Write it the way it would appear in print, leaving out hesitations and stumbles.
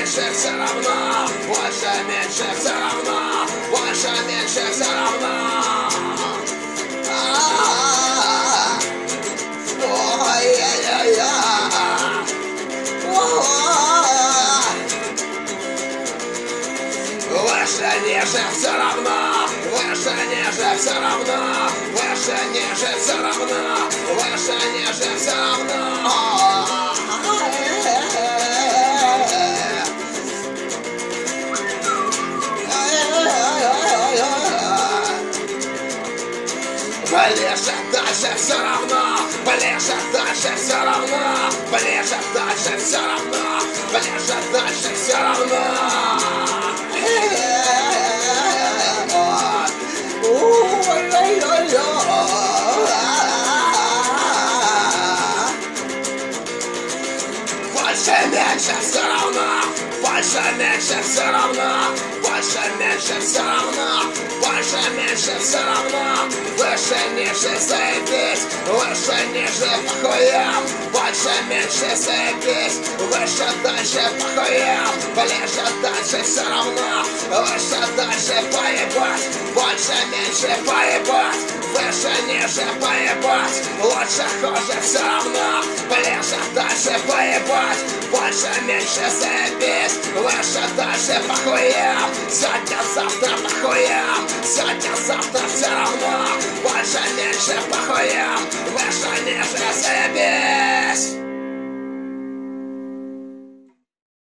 меньше все равно, больше, меньше все равно, больше, меньше все равно. Выше, ниже все равно, выше, ниже все равно, выше, ниже все равно, выше, ниже все равно. Ближе, дальше все равно, ближе, дальше все равно, ближе, дальше все равно, ближе, дальше все равно. Больше, меньше все равно, больше, меньше все равно, больше, меньше все равно, больше, меньше все равно. Выше, ниже заебись, выше, ниже похуям, больше, меньше заебись, выше, дальше похуям, ближе, дальше все равно, выше, дальше поебать, больше, меньше поебать, выше, ниже поебать, лучше, хуже все равно, ближе, дальше поебать, больше, меньше заебись, выше, дальше похуям, сегодня, завтра похуям, сегодня, завтра все равно, больше, меньше похуям, выше, ниже заебись.